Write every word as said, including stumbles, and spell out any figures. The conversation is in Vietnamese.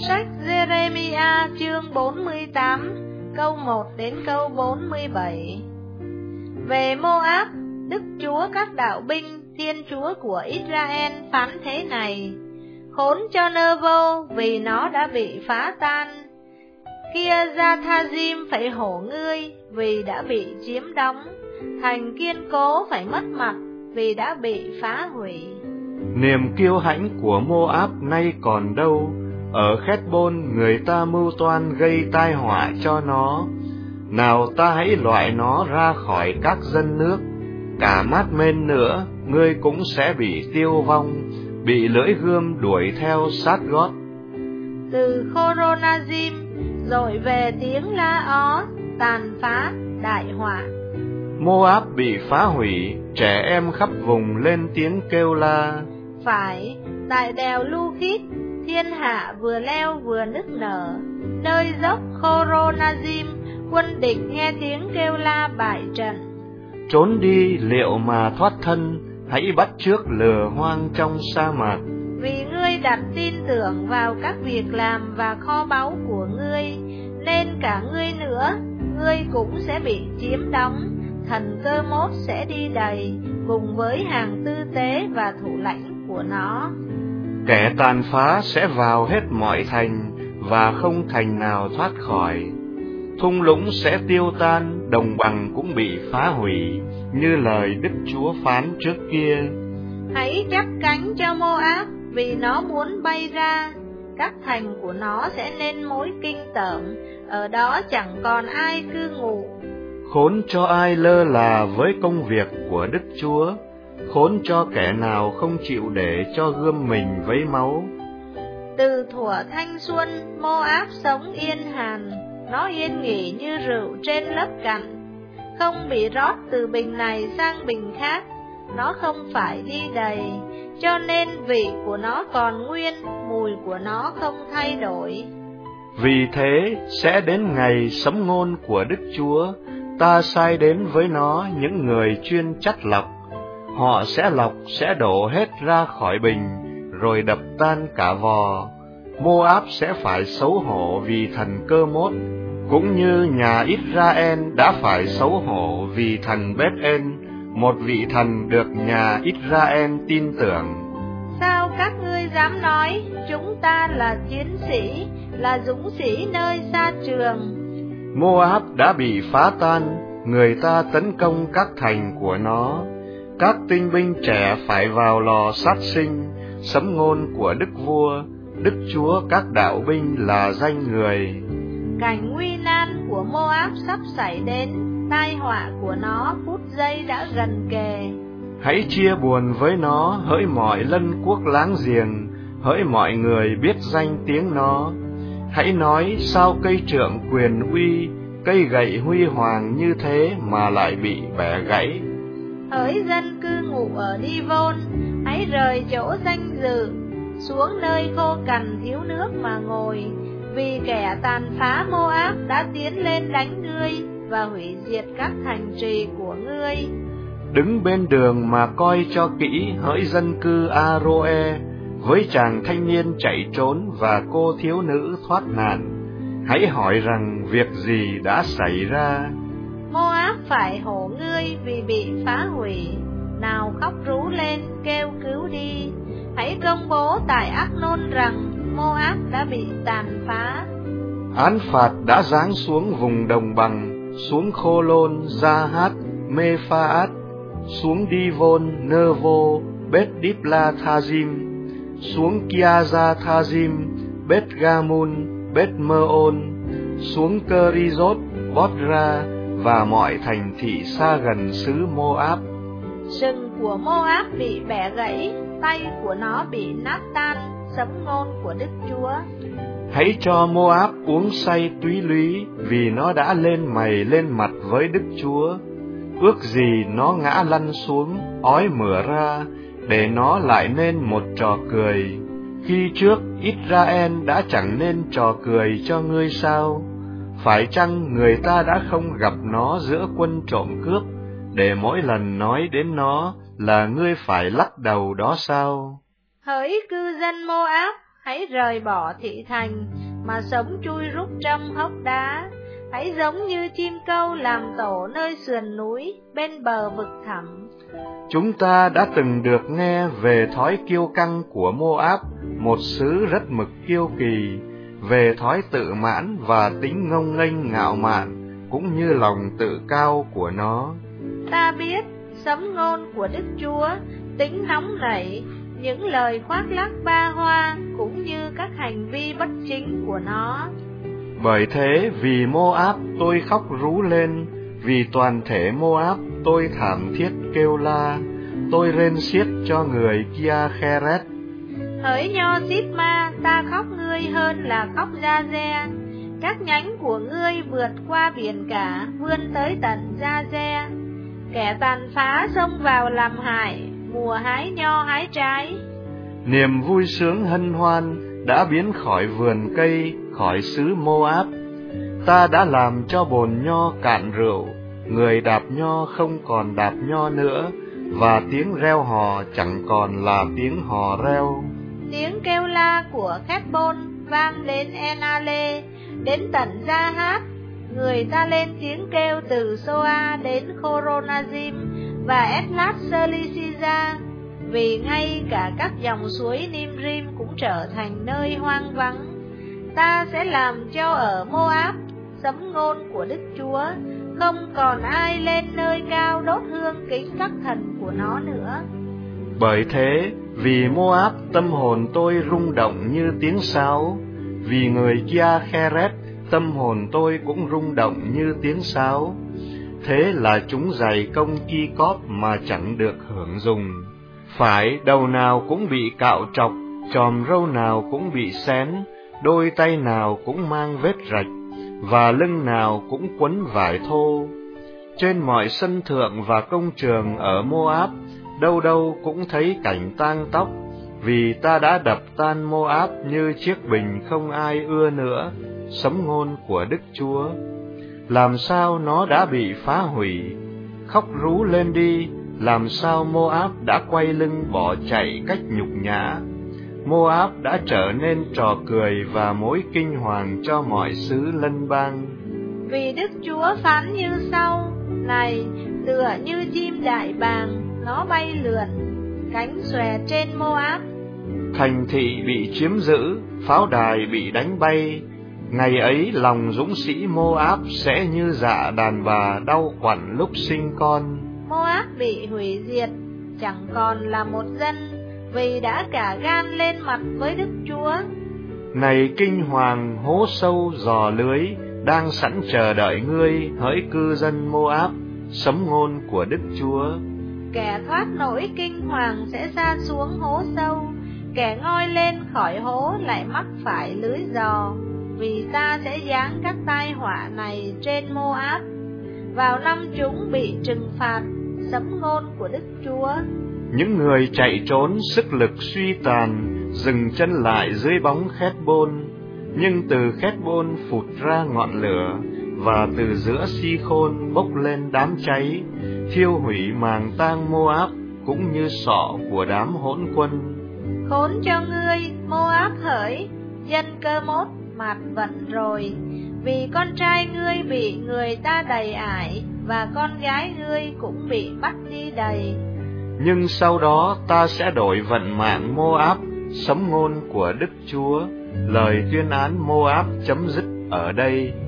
Sách Giê-rê-mi-a chương bốn mươi tám, câu một đến câu bốn mươi bảy. Về Mô-áp, Đức Chúa các đạo binh, Thiên Chúa của Israel phán thế này: khốn cho Nơ-vô, vì nó đã bị phá tan. Kia-gia-tha-dim phải hổ ngươi, vì đã bị chiếm đóng. Thành kiên cố phải mất mặt, vì đã bị phá hủy. Niềm kiêu hãnh của Mô-áp nay còn đâu? Ở Khét-bôn người ta mưu toan gây tai họa cho nó. Nào ta hãy loại nó ra khỏi các dân nước. Cả Mát-mên nữa, ngươi cũng sẽ bị tiêu vong, bị lưỡi gươm đuổi theo sát gót. Từ Khô-rô-na-dim rồi về tiếng la-ó, tàn phá, đại họa. Mô-áp bị phá hủy, trẻ em khắp vùng lên tiếng kêu la. Phải, tại đèo Lu-khít, thiên hạ vừa leo vừa nức nở. Nơi dốc Khô-rô-na-dim, quân địch nghe tiếng kêu la bại trận. Trốn đi liệu mà thoát thân, hãy bắt chước lừa hoang trong sa mạc. Vì ngươi đặt tin tưởng vào các việc làm và kho báu của ngươi, nên cả ngươi nữa, ngươi cũng sẽ bị chiếm đóng. Thần Cơ-mốt sẽ đi đầy, cùng với hàng tư tế và thủ lãnh của nó. Kẻ tàn phá sẽ vào hết mọi thành, và không thành nào thoát khỏi. Thung lũng sẽ tiêu tan, đồng bằng cũng bị phá hủy, như lời Đức Chúa phán trước kia. Hãy chắp cánh cho Mô-áp, vì nó muốn bay ra. Các thành của nó sẽ nên mối kinh tởm, ở đó chẳng còn ai cư ngụ. Khốn cho ai lơ là với công việc của Đức Chúa, khốn cho kẻ nào không chịu để cho gươm mình vấy máu. Từ thuở thanh xuân, Mô-áp sống yên hàn, nó yên nghỉ như rượu trên lớp cặn, không bị rót từ bình này sang bình khác. Nó không phải đi đầy, cho nên vị của nó còn nguyên, mùi của nó không thay đổi. Vì thế sẽ đến ngày sấm ngôn của Đức Chúa, ta sai đến với nó những người chuyên chắt lọc. Họ sẽ lọc, sẽ đổ hết ra khỏi bình, rồi đập tan cả vò. Mô-áp sẽ phải xấu hổ vì thần Cơ-mốt, cũng như nhà Israel đã phải xấu hổ vì thần Bết-en, một vị thần được nhà Israel tin tưởng. Sao các ngươi dám nói, chúng ta là chiến sĩ, là dũng sĩ nơi xa trường? Mô-áp đã bị phá tan, người ta tấn công các thành của nó. Các tinh binh trẻ phải vào lò sát sinh, sấm ngôn của Đức Vua, Đức Chúa các đạo binh là danh người. Cảnh nguy nan của Mô-áp sắp xảy đến, tai họa của nó phút giây đã gần kề. Hãy chia buồn với nó, hỡi mọi lân quốc láng giềng, hỡi mọi người biết danh tiếng nó. Hãy nói sao cây trượng quyền uy, cây gậy huy hoàng như thế mà lại bị bẻ gãy. Hỡi dân cư ngụ ở Đi-vôn, hãy rời chỗ danh dự, xuống nơi khô cằn thiếu nước mà ngồi. Vì kẻ tàn phá Mô-áp đã tiến lên đánh ngươi và hủy diệt các thành trì của ngươi. Đứng bên đường mà coi cho kỹ, hỡi dân cư A-rô-e, với chàng thanh niên chạy trốn và cô thiếu nữ thoát nạn. Hãy hỏi rằng việc gì đã xảy ra. Mô-áp phải hổ ngươi vì bị phá hủy. Nào khóc rú lên, kêu cứu đi. Hãy công bố tại Ác-nôn rằng Mô-áp đã bị tàn phá. Án phạt đã giáng xuống vùng đồng bằng, xuống Khô-lôn, Gia-hát, Mê-pha-át, xuống Đi-vôn, Nơ-vô, Bết-đíp-la-tha-dim, xuống Kia-gia-tha-dim, Bết-ga-mun, Bết-mơ-ôn, xuống Cơ-ri-rốt, Bót-ra và mọi thành thị xa gần xứ Mô-áp. Sừng của Mô-áp bị bẻ gãy, tay của nó bị nát tan, sấm ngôn của Đức Chúa. Hãy cho Mô-áp uống say túy lúy, vì nó đã lên mày lên mặt với Đức Chúa. Ước gì nó ngã lăn xuống, ói mửa ra, để nó lại nên một trò cười. Khi trước Israel đã chẳng nên trò cười cho ngươi sao? Phải chăng người ta đã không gặp nó giữa quân trộm cướp, để mỗi lần nói đến nó là ngươi phải lắc đầu đó sao? Hỡi cư dân Mô-áp, hãy rời bỏ thị thành, mà sống chui rúc trong hốc đá. Hãy giống như chim câu làm tổ nơi sườn núi, bên bờ vực thẳm. Chúng ta đã từng được nghe về thói kiêu căng của Moab, một xứ rất mực kiêu kỳ, về thói tự mãn và tính ngông nghênh ngạo mạn, cũng như lòng tự cao của nó. Ta biết sấm ngôn của Đức Chúa, tính nóng nảy, những lời khoác lác ba hoa, cũng như các hành vi bất chính của nó. Bởi thế vì Moab tôi khóc rú lên, vì toàn thể Moab tôi thảm thiết kêu la, tôi rên xiết cho người Kia Kheret. Hỡi nho Sít-ma, ta khóc ngươi hơn là khóc Gia-ze. Các nhánh của ngươi vượt qua biển cả, vươn tới tận Gia-ze. Kẻ tàn phá xông vào làm hại, mùa hái nho hái trái. Niềm vui sướng hân hoan đã biến khỏi vườn cây, khỏi xứ Moab. Ta đã làm cho bồn nho cạn rượu, người đạp nho không còn đạp nho nữa, và tiếng reo hò chẳng còn là tiếng hò reo. Tiếng kêu la của Khét-bôn vang đến En-a-lê, đến tận Gia-hát. Người ta lên tiếng kêu từ Soa đến Khoronazim và Ethlat-sơ-li-si-ra, vì ngay cả các dòng suối Nimrim cũng trở thành nơi hoang vắng. Ta sẽ làm cho ở Moab sấm ngôn của Đức Chúa, không còn ai lên nơi cao đốt hương kính các thần của nó nữa. Bởi thế, vì Moab tâm hồn tôi rung động như tiếng sáo, vì người Kia Kheret tâm hồn tôi cũng rung động như tiếng sáo. Thế là chúng dày công ki cóp mà chẳng được hưởng dùng. Phải đầu nào cũng bị cạo trọc, chòm râu nào cũng bị xén, đôi tay nào cũng mang vết rạch, và lưng nào cũng quấn vải thô. Trên mọi sân thượng và công trường ở Moab, đâu đâu cũng thấy cảnh tang tóc, vì ta đã đập tan Moab như chiếc bình không ai ưa nữa. Sấm ngôn của Đức Chúa. Làm sao nó đã bị phá hủy? Khóc rú lên đi, làm sao Moab đã quay lưng bỏ chạy cách nhục nhã. Moab đã trở nên trò cười và mối kinh hoàng cho mọi xứ lân bang. Vì Đức Chúa phán như sau: này, tựa như chim đại bàng, nó bay lượn, cánh xòe trên Moab. Thành thị bị chiếm giữ, pháo đài bị đánh bay. Ngày ấy lòng dũng sĩ Moab sẽ như dạ đàn bà đau quặn lúc sinh con. Moab bị hủy diệt, chẳng còn là một dân, vì đã cả gan lên mặt với Đức Chúa. Này kinh hoàng hố sâu giò lưới, đang sẵn chờ đợi ngươi, hỡi cư dân Moab. Sấm ngôn của Đức Chúa. Kẻ thoát nỗi kinh hoàng sẽ sa xuống hố sâu, kẻ ngoi lên khỏi hố lại mắc phải lưới giò. Vì ta sẽ giáng các tai họa này trên Moab, vào năm chúng bị trừng phạt. Sấm ngôn của Đức Chúa. Những người chạy trốn sức lực suy tàn, dừng chân lại dưới bóng Khét-bôn. Nhưng từ Khét-bôn phụt ra ngọn lửa, và từ giữa Si-khôn bốc lên đám cháy, thiêu hủy màng tang Moab, cũng như sọ của đám hỗn quân. Khốn cho ngươi, Moab hỡi, dân Cơ-mốt mạt vận rồi, vì con trai ngươi bị người ta đầy ải, và con gái ngươi cũng bị bắt đi đầy. Nhưng sau đó ta sẽ đổi vận mạng Moab. Sấm ngôn của Đức Chúa. Lời tuyên án Moab chấm dứt ở đây.